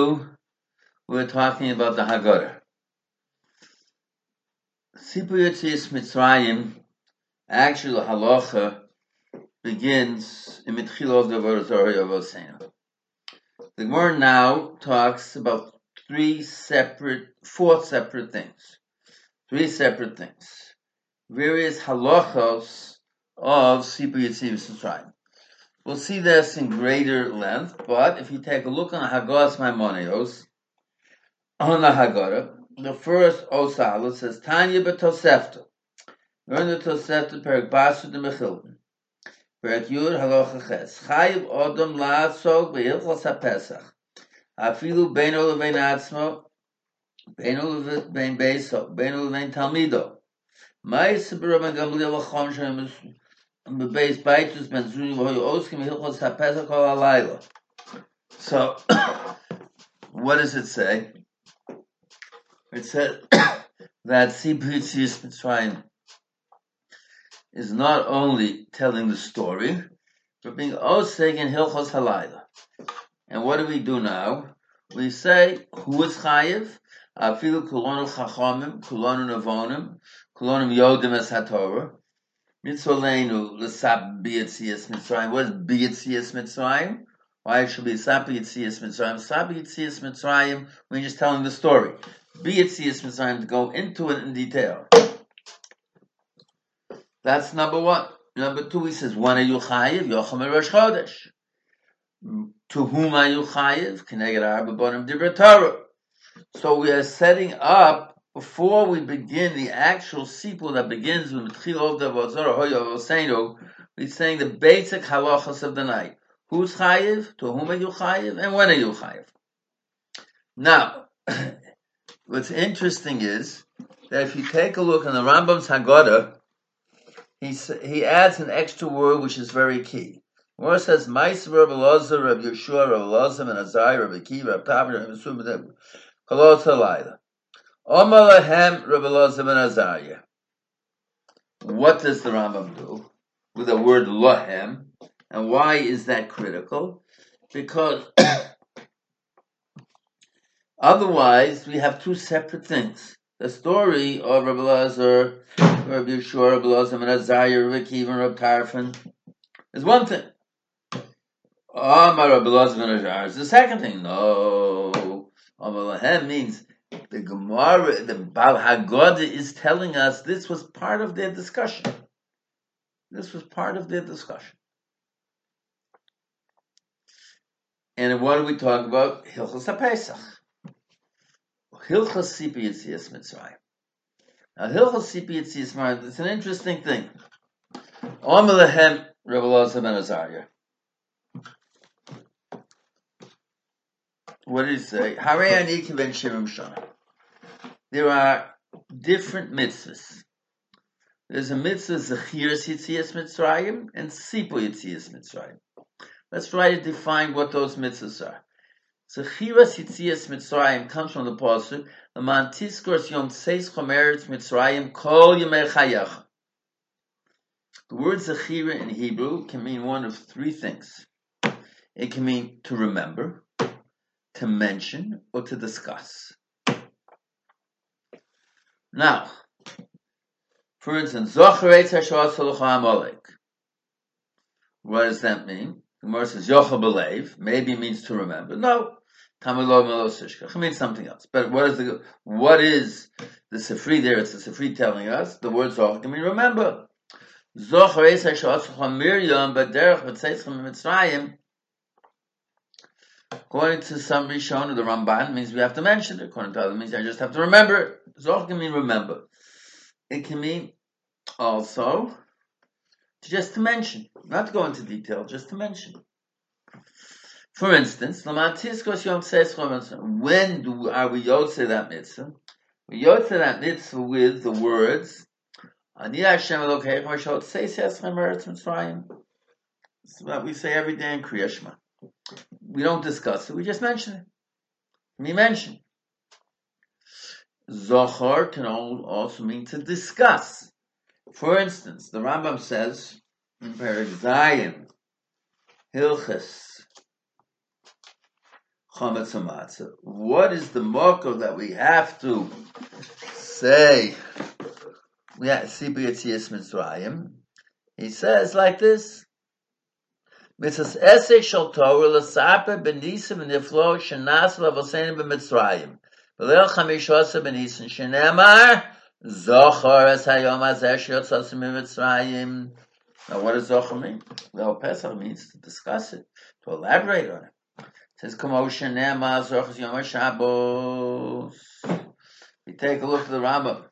We're talking about the Haggadah. Sipur Yetzias Mitzrayim, actually the halacha begins in Mitchilov Devar Torah Yavosenu. The Gemara now talks about four separate things. Various halachos of Sipur Yetzias Mitzrayim. We'll see this in greater length, but if you take a look on Haggadah Maimonios, on the Haggadah, the first Osala says, Tanya b'Tosefta. Learn the Tosefta, Perek Basu de Mechilton. Perek Yud Halacha Ches. Chayiv Odom La'atzog B'Hilchos HaPesach. Afilu Beino Levein Atzmo, Beino Levein Beiso, Beino Levein Talmido. Ma'is B'Rabban Gamliel L'chom Shem B'Beis Baitus Ben Zuni V'Hoy Oskim B'Hilchos HaPesach Kol HaLayla. So, what does it say? It says that Sipur Yetzias Mitzrayim is not only telling the story, but being oseg in Hilchos Halayla. And what do we do now? We say, who is Chayiv? Afilu Kulonu Chachamim, Kulonu Navonim, Kulonu Yodim Es HaTorah, Mitzolenu L'Sap B'Yetzias Mitzrayim. What is B'Yetzias Mitzrayim? Why it should be Sap B'Yetzias Mitzrayim? Sap B'Yetzias Mitzrayim, we're just telling the story. B'Yetzias Mitzrayim, to go into it in detail. That's number one. Number two, he says, when are you chayiv? Yocham Rosh Chodesh. To whom are you chayiv? Keneged Arba Bonim Dibra Torah. So we are setting up, before we begin the actual sipur that begins with Mitchil Ovda V'Zorah Hoya V'Oseinu, we're saying the basic halachas of the night. Who's chayiv? To whom are you chayiv? And when are you chayiv? Now, what's interesting is that if you take a look in the Rambam's Haggadah, he adds an extra word which is very key. The word says, Mais Reb Elazar, Reb Yeshua, Reb Elazar, and Azariah, Reb Akiva, Reb Tavi, Reb Yisum, Kolos Halayla. Omar Lahem, Reb Elazar, and Azariah. What does the Rambam do with the word Lahem? And why is that critical? Because otherwise we have two separate things. The story of Reb Elazar, Reb Yeshua, Reb Elazar, and Azariah, Reb Akiva, and Reb Tarfon is one thing. Amar Reb Elazar and Azariah is the second thing. No. Amar Lahem means the Gemara, the Bal Haggadah is telling us this was part of their discussion. And what do we talk about? Hilchos HaPesach. Hilchos Sipur Yetzias Mitzrayim. Now, Hilchos Sipur Yetzias Mitzrayim, it's an interesting thing. Amar Lahem Reb Elazar ben Azariah. What did he say? Harei ani kiven shivim shana. There are different mitzvahs. There's a mitzvah Zechiras Yetzias Mitzrayim and Sipur Yetzias Mitzrayim. Let's try to define what those mitzvahs are. Zechiras Yetzias Mitzrayim comes from the pasuk, L'man tizkor yom tzeis chomeretz Mitzrayim kol yemei chayecha. The word Zechira in Hebrew can mean one of three things. It can mean to remember, to mention, or to discuss. Now, for instance, Zocharetz Hashua Solucha Amalek. What does that mean? The Gemara says Yocha Belev. Maybe it means to remember. No, Tamilo Melosishka. It means something else. But what is the Sifri there? It's the Sifri telling us the word Zoch can mean remember. Zocharetz Hashua Solucha Miriam Baderech B'Tzeitzchem Mitzrayim. According to some Rishon, the Ramban means we have to mention it. According to others, it means I just have to remember it. Zoch can mean remember. It can mean also just to mention, not to go into detail, just to mention. For instance, when are we yotze that mitzvah? We yotze that mitzvah with the words, Ani Hashem Elokeichem Asher Tzeis Eschem Eretz Mitzrayim. This is what we say every day in Kriya Shema. We don't discuss it, we just mention it. We mention. Zohar can also mean to discuss. For instance, the Rambam says in Perek Zayin, Hilchos chametz matzah. What is the marker that we have to say? We have Sibur Yetzias Mitzrayim. He says like this: Mitzvahs esek shel Torah l'saper b'nisim v'niflo shenas v'avosenim b'Mitzrayim v'leil chamishasa b'nisim shenemar zochar es hayom hazeh sheyotzasim b'Mitzrayim. Now, what does zochar mean? Leil Pesach means to discuss it, to elaborate on it. It says kamo shenemar zochar yom HaShabbos. We take a look at the Rambam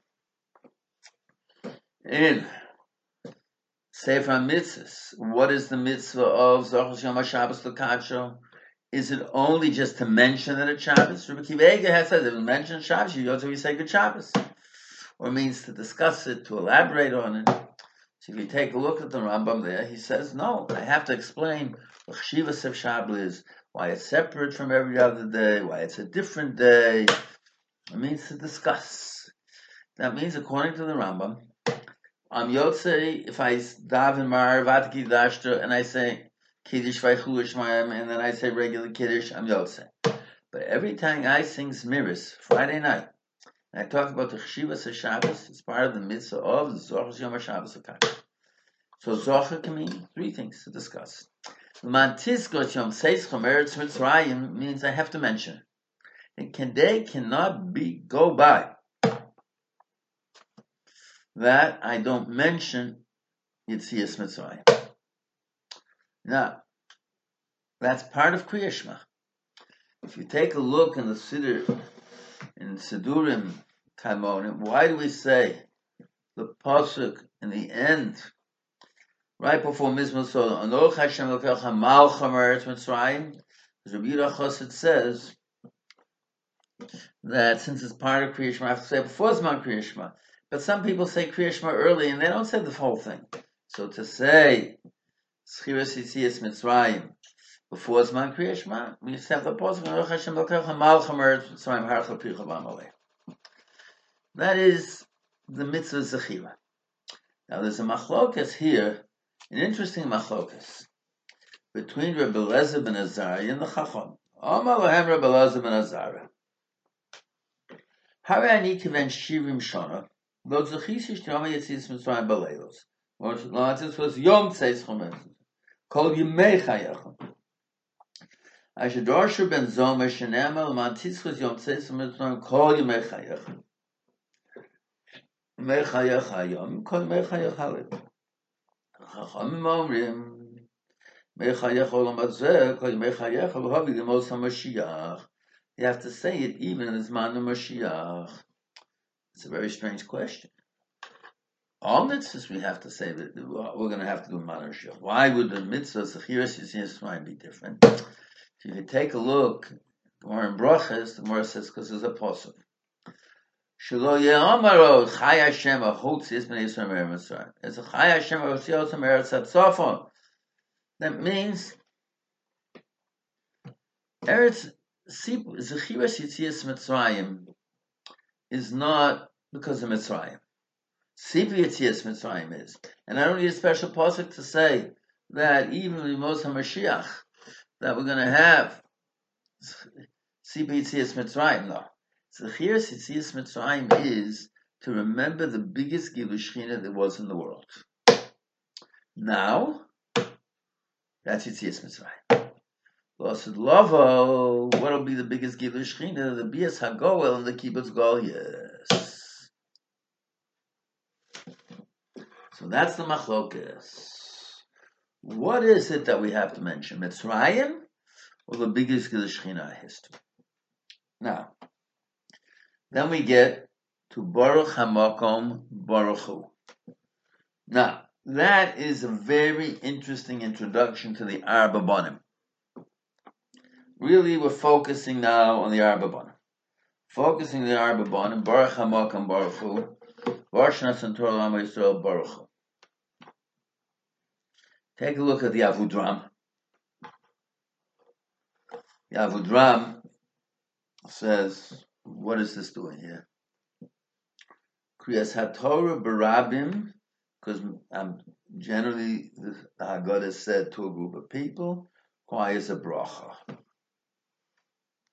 in Sefer HaMitzvahs. What is the mitzvah of Zochar Yom HaShabbos L'Kadsho? Is it only just to mention that it's Shabbos? Rabbi Akiva Eiger has said, if you mention Shabbos, you go to say good Shabbos. Or it means to discuss it, to elaborate on it. So if you take a look at the Rambam there, he says, no, I have to explain what Chshivas of Shabbos is, why it's separate from every other day, why it's a different day. It means to discuss. That means, according to the Rambam, I'm Yotzei, if I daven Mar Vatki Dashta and I say Kiddush Vaychulu Shmayim and then I say regular Kiddush, I'm Yotzei. But every time I sing Zmiris Friday night, and I talk about the Chshivas of Shabbos, it's part of the mitzvah of the Zochar Yom HaShabbos Akash. So Zochar can mean three things to discuss. L'man Tizkot Yom Seischem Eretz Mitzrayim means I have to mention it. And they cannot go by that I don't mention Yetzias Mitzrayim. Now, that's part of Kriya Shema. If you take a look in the Siddur, in Sidurim Taimonim, why do we say the pasuk in the end, right before Mizmor Sodom, Anoch Hashem Elokecha Malcham Eretz Mitzrayim? Because Rabbi Yehuda Chassid says that since it's part of Kriya Shema, I have to say it before Zman Kriya Shema. But some people say Kriya Shema early and they don't say the whole thing. So to say Schiras Yitzias Mitzrayim before Zman Kriya Shema, we just have the pasuk Anoch Hashem Elokecha Malcham Eretz Mitzrayim Harcha Picha B'Amalei. That is the mitzvah Zechira. Now there's a machlokas here, an interesting machlokas between Rabbi Eliezer ben Azariah and the Chacham. Amar lahem Rabbi Eliezer ben Azariah. Hare ani kiven shivim shana lo zechisish t'yom Yetzias Mitzrayim b'leilos. Lo was yom tzeis chometz kol yimei chayachim. Asher dorshu ben zomer shenema l'man titzchus yom tzeis Mitzrayim kol yimei chayachim. Yimei chayach hayom kol yimei chayach halib. Chachamim omrim yimei chayach olam hazeh kol yimei chayach v'havi l'mos haMashiach. You have to say it even in the Zman of Mashiach. It's a very strange question. All mitzvahs we have to say that we're going to have to do Zman of Mashiach. Why would the mitzvahs of Chiras Yitzias be different? If you take a look, the Gemara in Brachas, the Gemara says because there's a pasuk. Shelo ye'amaro Chai Hashem ha'hotzis b'nei Yisrael me'eretz Mitzrayim. It's a Chai Hashem ha'hotzis me'eretz Hatzafon. That means Eretz Zechiras Yitzias Mitzrayim is not because of Mitzrayim. Sibur Yetzias Mitzrayim is. And I don't need a special pasuk to say that even in Mos HaMashiach, that we're going to have Sibur Yetzias Mitzrayim. No. Zechiras Yetzias Mitzrayim is to remember the biggest Gilui Shechina there was in the world. Now, that's Yetzias Mitzrayim. Said Lovo, what'll be the biggest Gilui Shechina? The Bias HaGoel and the Kibbutz Goliath. So that's the machlokas. What is it that we have to mention? Mitzrayim or the biggest Gilui Shechina history? Now, then we get to Baruch HaMakom Baruch Hu. Now, that is a very interesting introduction to the Arba Bonim. Really, we're focusing now on the Arba Bonim. Focusing on the Arba Bonim, Baruch HaMakom Baruch Hu, Baruch Shnas Torah L'Am Yisrael Baruch Hu. Take a look at the Avudraham. The Avudraham says, what is this doing here? Kriyas HaTorah Barabim, because generally the Haggadah is said to a group of people, requires a bracha.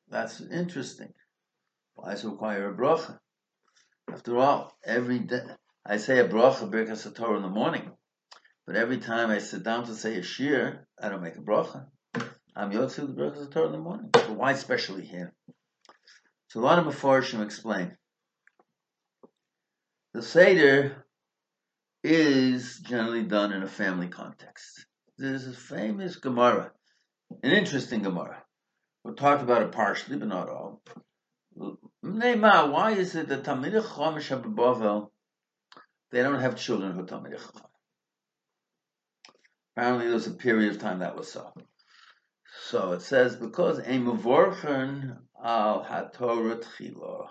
That's interesting. Why does it require a bracha? After all, every day I say a bracha Birkas Torah in the morning, but every time I sit down to say a shir, I don't make a bracha. I'm Yotzi the Birkas Torah in the morning. So why especially here? So a lot of Mefarshim explain. The Seder is generally done in a family context. There's a famous Gemara, an interesting Gemara. We'll talk about it partially, but not all. Why is it that Talmidei Chacham Bavel, they don't have children who are Talmidei Chacham? Apparently there was a period of time that was so. So it says, because a Mevorchen al HaTorah Tchila,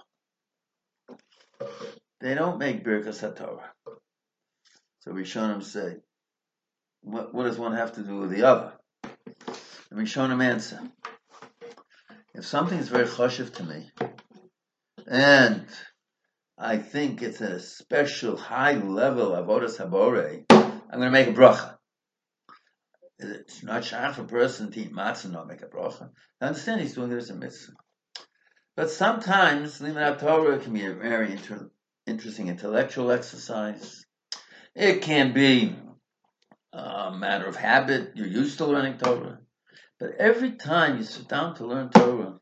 they don't make Birkas HaTorah. So Rishonim say, what does one have to do with the other? And Rishonim answer, if something is very choshev to me, and I think it's a special high level of avodas haborei, I'm going to make a bracha. It's not shayach for a person to eat matzah and not make a bracha. I understand he's doing it as a mitzvah. But sometimes Limud Torah can be a very interesting intellectual exercise. It can be a matter of habit. You're used to learning Torah. But every time you sit down to learn Torah,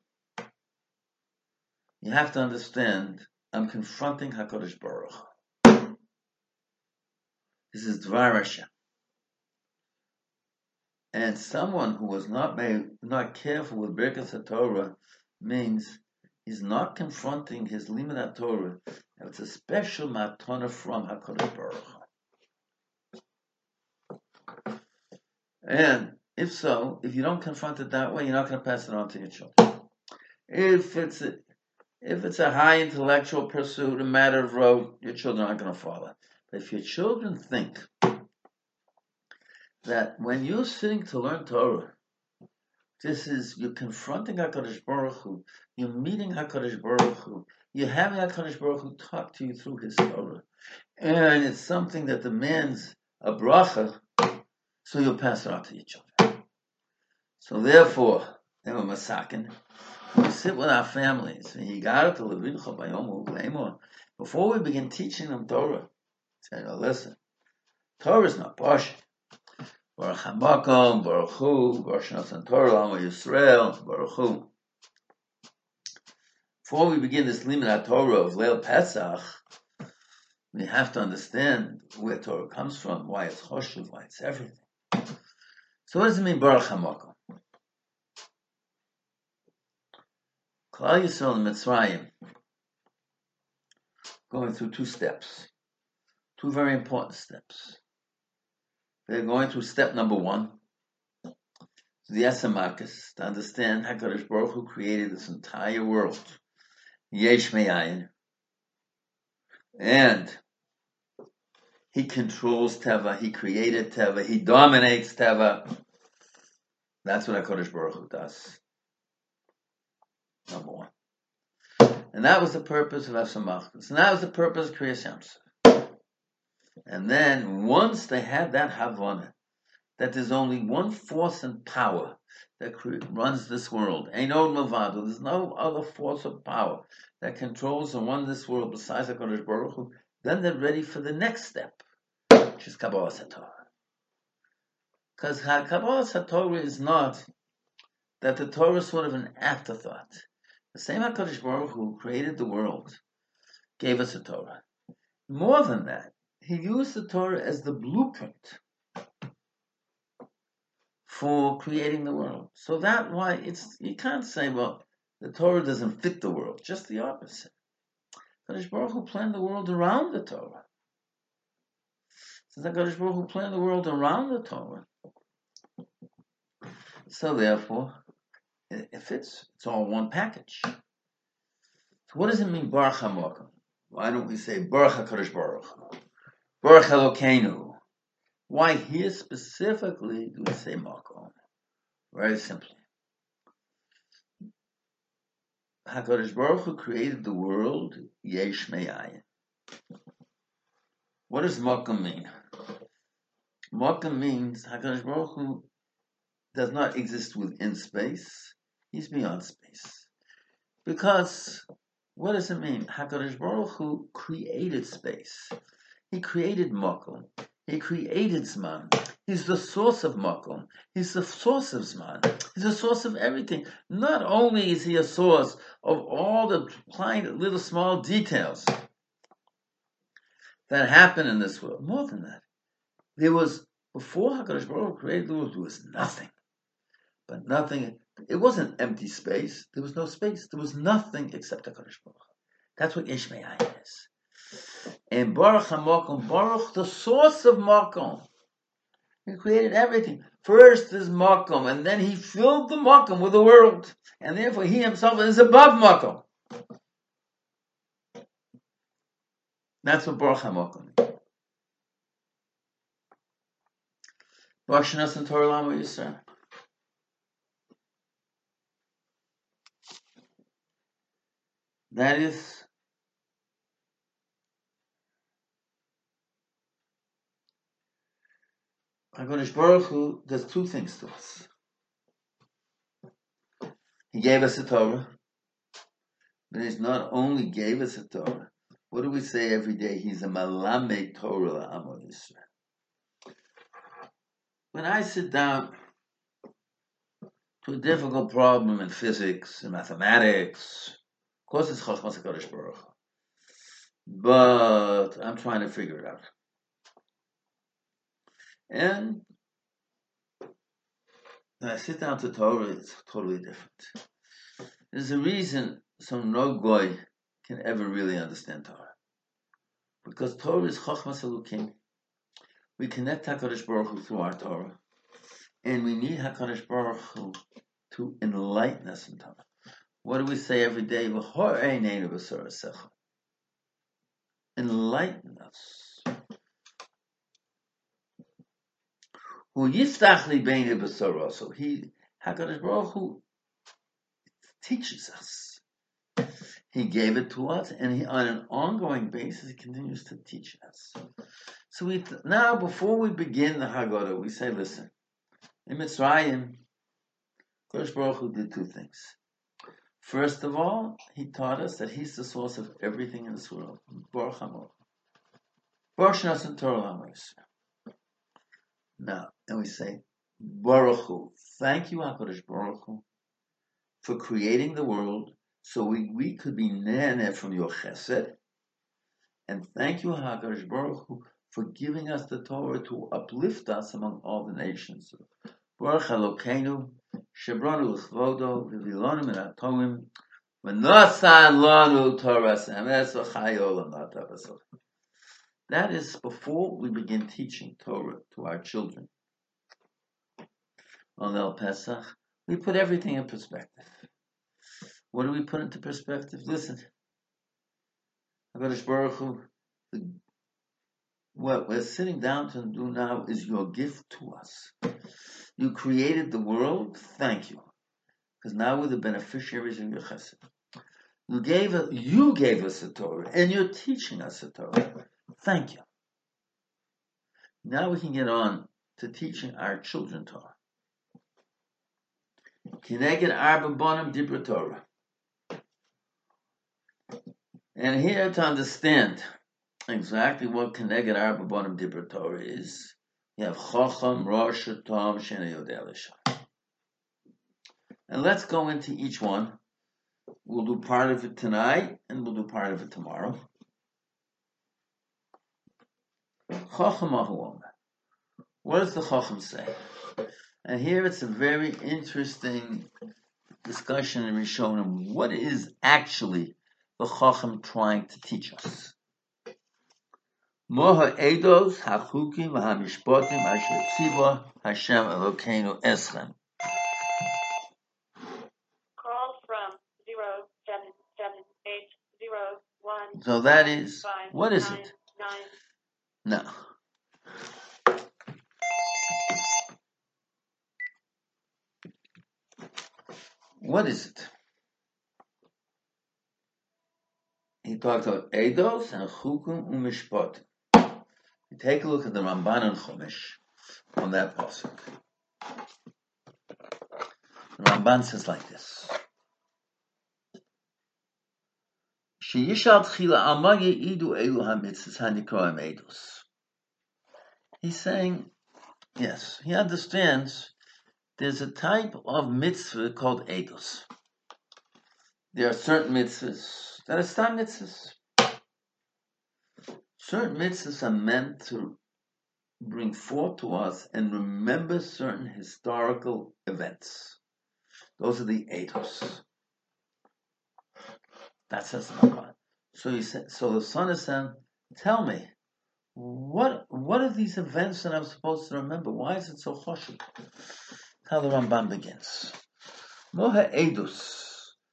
you have to understand, I'm confronting HaKadosh Baruch. This is Dvar Hashem. And someone who was not careful with Birkas HaTorah means he's not confronting his Limud HaTorah. It's a special matana from HaKadosh Baruch. And if you don't confront it that way, you're not going to pass it on to your children. If it's a high intellectual pursuit, a matter of rote, your children aren't going to follow. But if your children think that when you're sitting to learn Torah, you're confronting HaKadosh Baruch Hu, you're meeting HaKadosh Baruch Hu, you're having HaKadosh Baruch Hu talk to you through His Torah, and it's something that demands a bracha, so you'll pass it on to your children. So therefore, they were masakin. We sit with our families, before we begin teaching them Torah, say, listen, Torah is not Pasha. Baruch HaMakom, Baruch Hu, Baruch Shenosan Torah, L'Amo Yisrael, Baruch Hu. Before we begin this Limud HaTorah of Leil Pesach, we have to understand where Torah comes from, why it's Choshev, why it's everything. So what does it mean, Baruch HaMakom? Klal Yisrael and Mitzrayim going through two steps, two very important steps. They're going through step number one, the Esamakis, to understand HaKadosh Baruch Hu created this entire world, Yesh Me'ayin, and He controls Teva, He created Teva, He dominates Teva. That's what HaKadosh Baruch Hu does. Number one. And that was the purpose of Esamakis, and that was the purpose of Kriyas Yamsuf. And then, once they had that Havana, that there's only one force and power that runs this world, Ein Od Milvado, there's no other force of power that controls and runs this world besides HaKadosh Baruch Hu, then they're ready for the next step, which is Kabbalah HaTorah. Because Kabbalah HaTorah is not that the Torah is sort of an afterthought. The same HaKadosh Baruch Hu created the world, gave us a Torah. More than that, He used the Torah as the blueprint for creating the world. So that's why you can't say, well, the Torah doesn't fit the world. Just the opposite. HaKadosh Baruch Hu planned the world around the Torah. Since HaKadosh Baruch Hu planned the world around the Torah, so therefore, it fits. It's all one package. So what does it mean, Baruch HaMakom? Why don't we say Baruch HaKadosh Baruch Hu? Baruch Elokeinu. Why here specifically do we say Makom? Very simply. HaKadosh Baruch Hu created the world, Yesh Me'ayin. What does Makom mean? Makom means HaKadosh Baruch Hu does not exist within space. He's beyond space. Because what does it mean? HaKadosh Baruch Hu created space. He created Makom. He created Zman. He's the source of Makom. He's the source of Zman. He's the source of everything. Not only is he a source of all the little small details that happen in this world, more than that. Before HaKadosh Baruch Hu created the world, there was nothing. But nothing, it wasn't empty space. There was no space. There was nothing except HaKadosh Baruch Hu. That's what Yesh Me'ayin is. And Baruch HaMakom, Baruch, the source of Makom. He created everything. First is Makom, and then he filled the Makom with the world. And therefore he himself is above Makom. That's what Baruch HaMakom is. Baruch Shenas Torah Lama Yisrael. That is HaKadosh Baruch Hu does two things to us. He gave us a Torah, but he not only gave us a Torah. What do we say every day? He's a Malamed Torah L'Amo Yisrael. When I sit down to a difficult problem in physics and mathematics, of course it's Chochmas HaKadosh Baruch Hu, but I'm trying to figure it out. And when I sit down to Torah, it's totally different. There's a reason no goy can ever really understand Torah. Because Torah is Chochmas Elokim. We connect HaKadosh Baruch Hu through our Torah. And we need HaKadosh Baruch Hu to enlighten us in Torah. What do we say every day? Enlighten us. Who yiftach li beinu b'soro. So HaKadosh Baruch Hu teaches us. He gave it to us, and he, on an ongoing basis, he continues to teach us. So now, before we begin the Haggadah, we say, listen, in Mitzrayim, HaKadosh Baruch Hu did two things. First of all, he taught us that he's the source of everything in this world. Baruch HaMor. Baruch Shenas Torah L'Amo Yisrael. Now, and we say, Baruch Hu. Thank you, HaKadosh Baruch Hu, for creating the world so we could be nene from your chesed. And thank you, HaKadosh Baruch Hu, for giving us the Torah to uplift us among all the nations. Baruch Elokeinu, Shebranu L'chvodo, V'vilonu Min HaTomim, V'nosan Lanu Toras Emes V'chai Olam Natav. That is before we begin teaching Torah to our children. On El Pesach, we put everything in perspective. What do we put into perspective? Listen, HaKadosh Baruch Hu, what we're sitting down to do now is your gift to us. You created the world, thank you. Because now we're the beneficiaries of your chesed. You gave us a Torah, and you're teaching us a Torah. Thank you. Now we can get on to teaching our children Torah. Kineged arba bonim dibra Torah. And here to understand exactly what Kineged arba bonim dibra Torah is, you have Chacham, Rosh, Tom, Shena Yodeh L'Shai. And let's go into each one. We'll do part of it tonight, and we'll do part of it tomorrow. Chacham Ahu. What does the Chacham say? And here it's a very interesting discussion in Rishonim. What is actually the Chacham trying to teach us? Moha Eidos HaChukim VaHaMishpatim Asher Tziva Hashem Elokeinu Eschem. Call from 077801. So that is, what is it? 9. No. What is it? He talks about Eidos and Chukum u'Mishpatim. You take a look at the Ramban and Chumash on that pasuk. The Ramban says like this. Sheyishal tchila alma yeidu elu hamitzvos hanikroim edus. He's saying, yes, he understands there's a type of mitzvah called edus. There are certain mitzvahs that are stam mitzvahs. Certain mitzvahs are meant to bring forth to us and remember certain historical events. Those are the edus. That says the Ramban. So he said. So the son is saying, "Tell me, what are these events that I'm supposed to remember? Why is it so choshev?" How the Ramban begins. Moha edus.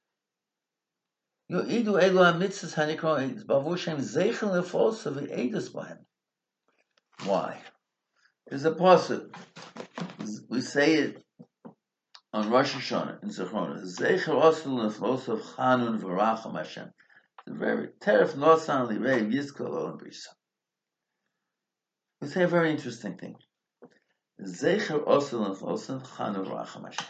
Yo edu elu hamitzvos hanikro edus. Bavu shem zeichel lefosa ve'edus bahem. Why? There's a pasuk. We say it on Rosh Hashanah in Zechron. Zeichel osul lefosa of Chanun v'racham Hashem. It's a very teref nosan lirei yizkol olam brisa. We say a very interesting thing. Zeichel osul lefosa Chanun v'racham Hashem.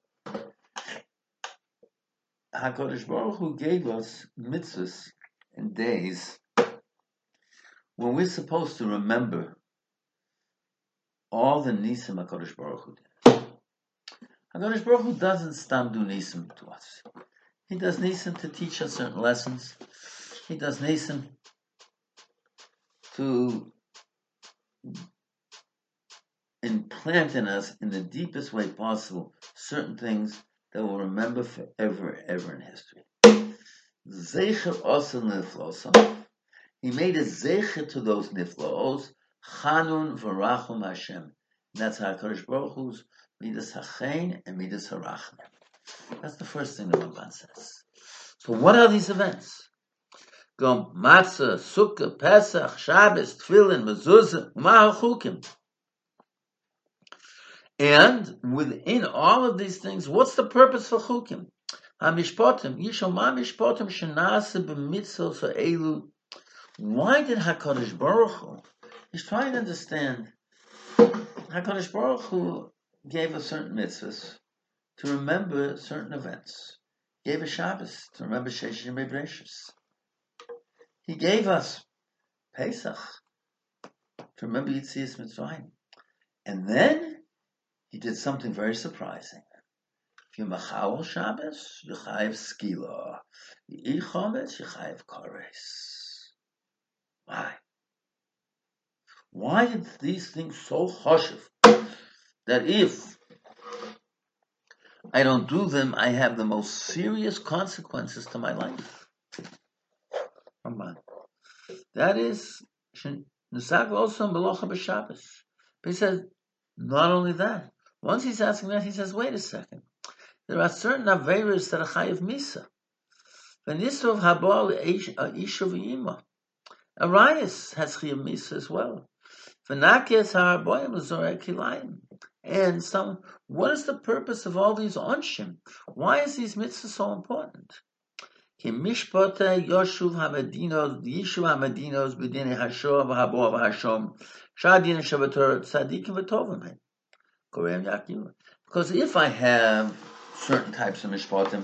HaKadosh Baruch Hu gave us mitzvahs and days when we're supposed to remember all the nisim HaKadosh Baruch Hu did. HaKadosh Baruch Hu doesn't stam do nisim to us. He does nisim to teach us certain lessons. He does nisim to implant in us, in the deepest way possible, certain things that we'll remember forever, ever in history. Zeicher osen niflosa. He made a zeicher to those niflos. Chanun v'rachum Hashem. And that's how HaKadosh Baruch Hu's midas hachein and midas harachim. That's the first thing the Ramban says. So what are these events? Gom Matzah, Sukkah, Pesach, Shabbos, Tefillin, Mezuzah, Umah Chukim. And within all of these things, what's the purpose for chukim? Hamishpotim, Yishoma Mishpotim Shenase b'mitzvos ha'elu. Why did HaKadosh Baruch Hu? He's trying to understand. HaKadosh Baruch Hu gave us certain mitzvahs to remember certain events. He gave us Shabbos to remember Sheish Yemei Bereishis. He gave us Pesach to remember Yitzias Mitzrayim. And then he did something very surprising. If you machal Shabbos, you chayiv skila. You eat chometz, you chayiv kores. Why? Why are these things so choshev that if I don't do them, I have the most serious consequences to my life? Come on. That is Nisag also Melocha b'Shabbos. But he says, not only that. Once he's asking that, he says, wait a second. There are certain Averis that are Chayiv Misa. V'nisov Habal Isha V'yima. Arias has Chayiv Misa as well. V'nakes Ha'arboyim L'zorei Kilayim. And some, what is the purpose of all these onshim? Why is these mitzvahs so important? Ki mishpotei Yoshuv Hamadinos, Yishuv Hamadinos, B'dinei Hashor V'Habor V'Hashom, Shadin Shabbator Tzadikim V'Tovim. Because if I have certain types of mishpatim,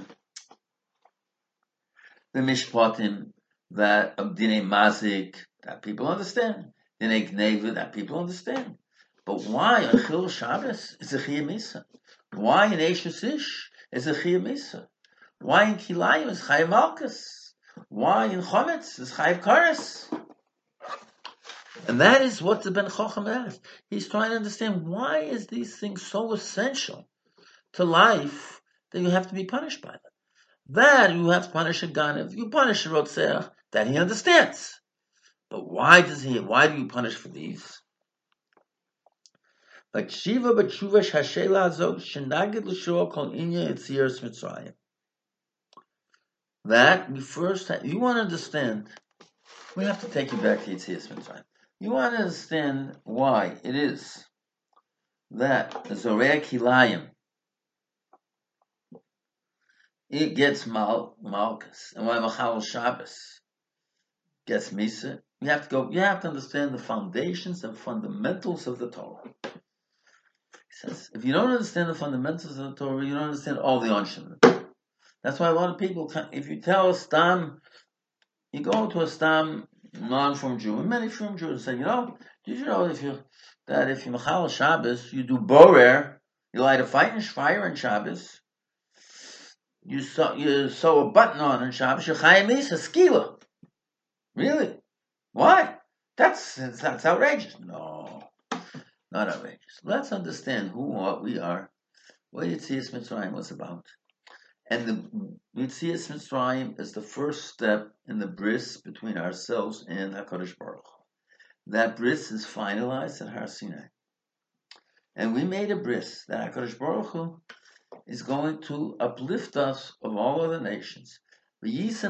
the mishpatim that of dinei mazik, that people understand, dinei gneva, that people understand. But why on Chil Shabbos is a chiyah misa? Why in Eishes Ish is a chiyah misa? Why in Kilayim is chayav malchus? Why in Chometz is chayav kares? And that is what the Ben Chacham asks. He's trying to understand why is these things so essential to life that you have to be punished by them. That you have to punish a Ganav, you punish a Rotzeach, that he understands. But why do you punish for these? But Shiva B'Tshuva Shashela Azog Shenagid L'Shor Kol Inya Yetzias Mitzrayim. That we first you want to understand. We have to take you back to Yetzias Mitzrayim. You want to understand why it is that the Zorei Kilayim, it gets Malchus, and why Machal Shabbos gets Misa. You have to understand the foundations and fundamentals of the Torah. He says, if you don't understand the fundamentals of the Torah, you don't understand all the Onshim. That's why a lot of people, if you tell Stam you go to a stam non-from Jew, and many from Jews say, did you know if you Mechal Shabbos, you do borer, you light a fire in Shabbos, you sew a button on Shabbos, you chayim a skila. Really? Why? That's outrageous. No, not outrageous. Let's understand what we are, what Yetzias Mitzrayim was about. And the Yetzias Mitzrayim is the first step in the bris between ourselves and HaKadosh Baruch Hu. That bris is finalized at Har Sinai. And we made a bris that HaKadosh Baruch Hu is going to uplift us of all other nations. We're his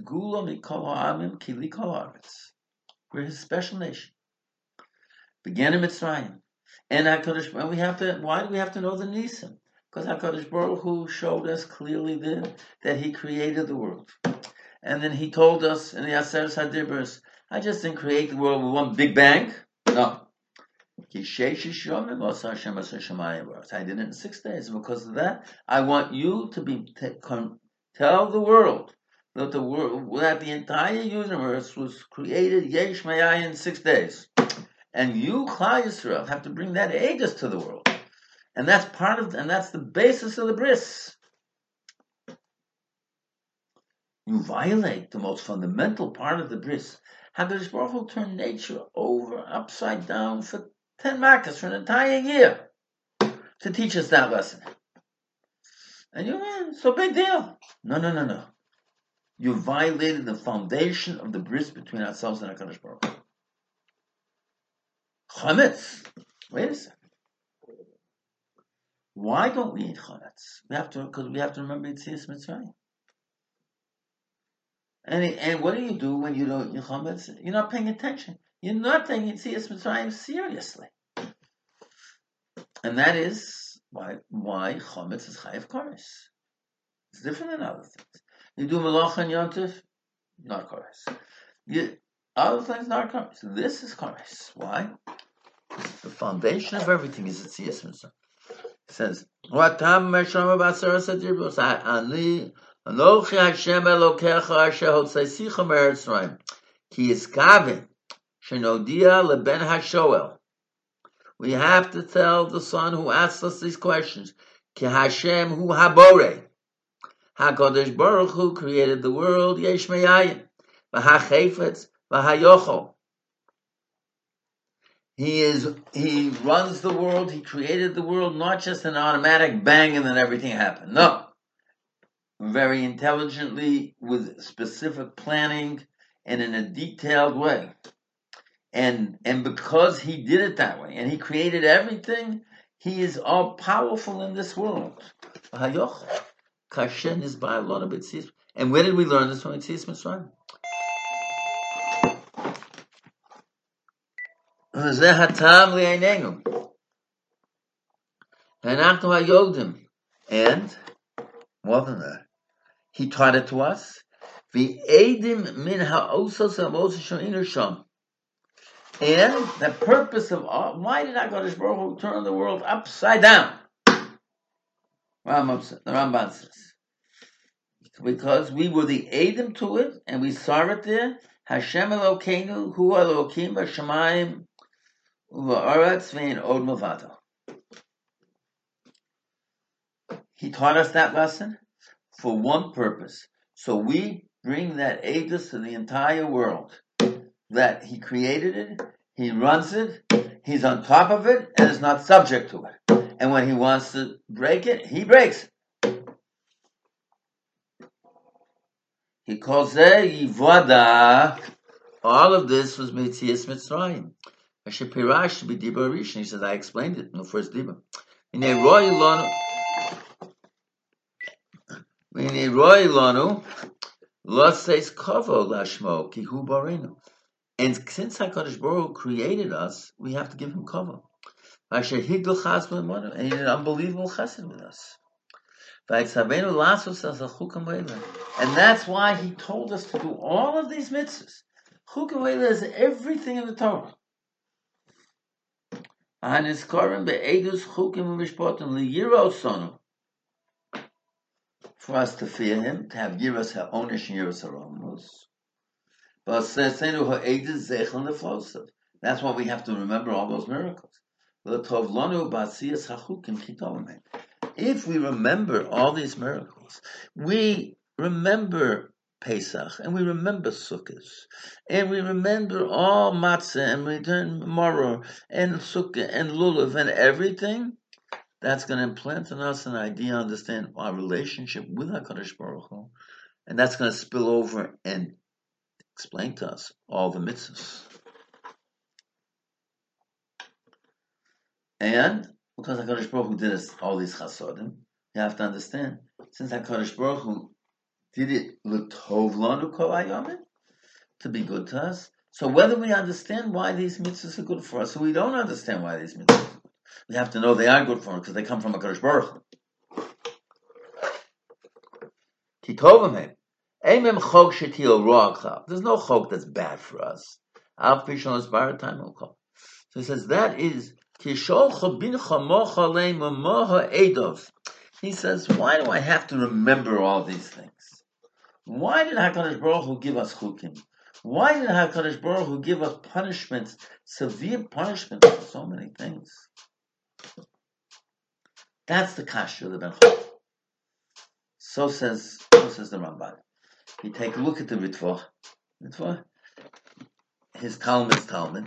special nation. Began in Mitzrayim. And HaKadosh, why do we have to know the Nisim? Because HaKadosh Baruch Hu showed us clearly then that He created the world. And then He told us in the Aseret HaDibros, I just didn't create the world with one big bang. No. I did it in 6 days. And because of that, I want you to tell the world that the entire universe was created Yesh Ma'ai in 6 days. And you, Klal Yisrael, have to bring that Aegis to the world. And that's that's the basis of the bris. You violate the most fundamental part of the bris. HaKadosh Baruch Hu turned nature upside down for 10 makas for an entire year to teach us that lesson. And so big deal. No. You violated the foundation of the bris between ourselves and HaKadosh Baruch Hu. Chametz. Wait a second. Why don't we eat chametz? Because we have to remember Yetzias Mitzrayim. And what do when you don't eat chametz? You're not paying attention. You're not taking Yetzias Mitzrayim seriously. And that is why chametz is chayav koros. It's different than other things. You do melacha and yontif, not koros. Other things not koros. This is koros. Why? The foundation of everything is Yetzias Mitzrayim. It says, "Watam Meshama Basara Sadirus Ani Anochi Hashem Elokecha Asher Hotzesicha Meretz Rayim Ki Iskavin Shenodia Leben Hashoel." We have to tell the son who asked us these questions, Ki Hashem Hu Habore, HaKadosh Baruch Hu created the world, Yesh Me'ayin, V'Hachefetz V'Hayochol. He runs the world, He created the world, not just an automatic bang and then everything happened. No. Very intelligently, with specific planning and in a detailed way. And because He did it that way, and He created everything, He is all powerful in this world. And where did we learn this from Yetzias Mitzrayim? And more than that, He taught it to us. And the purpose of why did HaKadosh Baruch Hu turn the world upside down? The Ramban says, because we were the Eidim to it, and we saw it there. Hashem Elokeinu Hu Elokim B'Shamayim U'Ba'aretz Ve'in Od Milvado. He taught us that lesson for one purpose. So we bring that Eidos to the entire world. That He created it, He runs it, He's on top of it, and is not subject to it. And when He wants to break it, He breaks it. He calls Yivada. All of this was Yetzias Mitzrayim. Shepirash be Dibur Rishon. He says, I explained it in the first Dibur. In a roy lanu, Lot says Kavo Lashmo Kihu Barenu. And since HaKadosh Baruch Hu created us, we have to give Him Kavo. And He did an unbelievable chesed with us. And that's why He told us to do all of these mitzvahs. Chukim V'Eila is everything in the Torah. And it's Korim Be'edus Chukim V'Mishpatim L'Yiro Sonu. For us to fear Him, to have Yiras HaOnish and Yiras HaRamos. That's why we have to remember all those miracles. If we remember all these miracles, we remember Pesach, and we remember Sukkot, and we remember all matzah, and we turn maror, and sukkah, and lulav, and everything. That's going to implant in us an idea, understand our relationship with HaKadosh Baruch Hu, and that's going to spill over and explain to us all the mitzvahs. And because HaKadosh Baruch Hu did us all these chasodim, you have to understand, since HaKadosh Baruch Hu did it l'tov lanu kol hayomin, to be good to us, so whether we understand why these mitzvahs are good for us, or we don't understand why these mitzvahs are good, we have to know they are good for us because they come from HaKadosh Baruch Hu. Titovim Eimem chok shetil ro'achav. There's no chok that's bad for us. Al pishon es baratim chok. So he says that is kishol chobincha mocha leim moha edos. He says, why do I have to remember all these things? Why did HaKadosh Baruch Hu give us chukim? Why did HaKadosh Baruch Hu give us punishments, severe punishments for so many things? That's the kasha of the Ben Chol. So says the Ramban. You take a look at the Ritva, his Talmud's Talmud,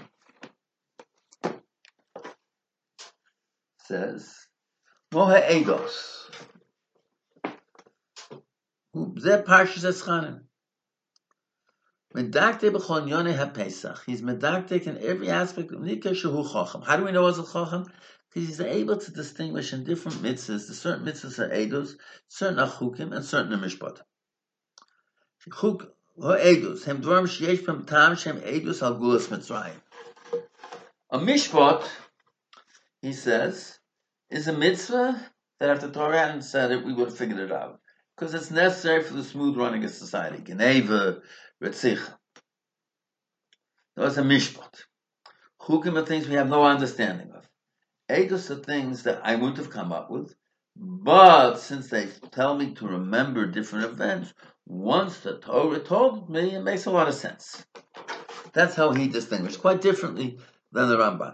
says, Moha Eidos. Zeh Parshas Eschanim. Medakte b'chol yoneh ha-Pesach. He's medakte in every aspect of Nika Shehu Chacham. How do we know he's a Chacham? Because he's able to distinguish in different mitzvahs. The certain mitzvahs are Eidos, certain are Chukim, and certain are Mishpat. Chuk ha-Eidos. Hem dvarim sheyesh b'hem tam shem Eidos al gulas Mitzrayim. A Mishpat, he says, is a mitzvah that if the Torah hadn't said it, we would have figured it out. Because it's necessary for the smooth running of society. Geneva, Retzicha. Those are mishpat. Chukim are things we have no understanding of. Eidos are things that I wouldn't have come up with. But since they tell me to remember different events, once the Torah told me, it makes a lot of sense. That's how he distinguished, quite differently than the Ramban.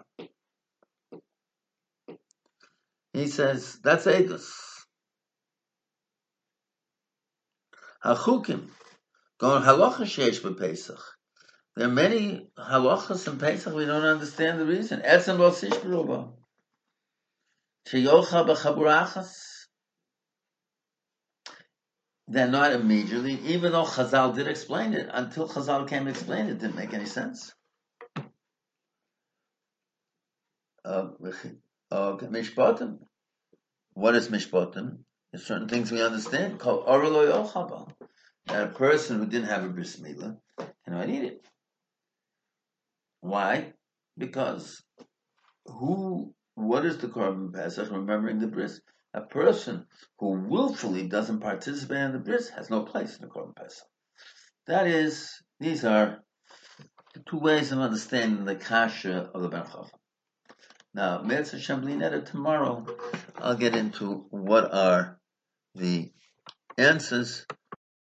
He says, that's Eidos. HaChukim, going halacha sheish b'Pesach. There are many halachas in Pesach we don't understand the reason. Etzem lo sishberu bo. Sheyocha b'chabur achas. They're not immediately, even though Chazal did explain it. Until Chazal came to explain it, it didn't make any sense. Mishpatim. What is mishpatim? There's certain things we understand. Called orah lo yochal bo. That a person who didn't have a bris milah cannot eat it. Why? Because what is the Korban Pesach? Remembering the bris. A person who willfully doesn't participate in the bris has no place in the Korban Pesach. These are the two ways of understanding the kasha of the Ben Chacham. Now, Me'etz Hashem Bli Neder, tomorrow I'll get into what are the answers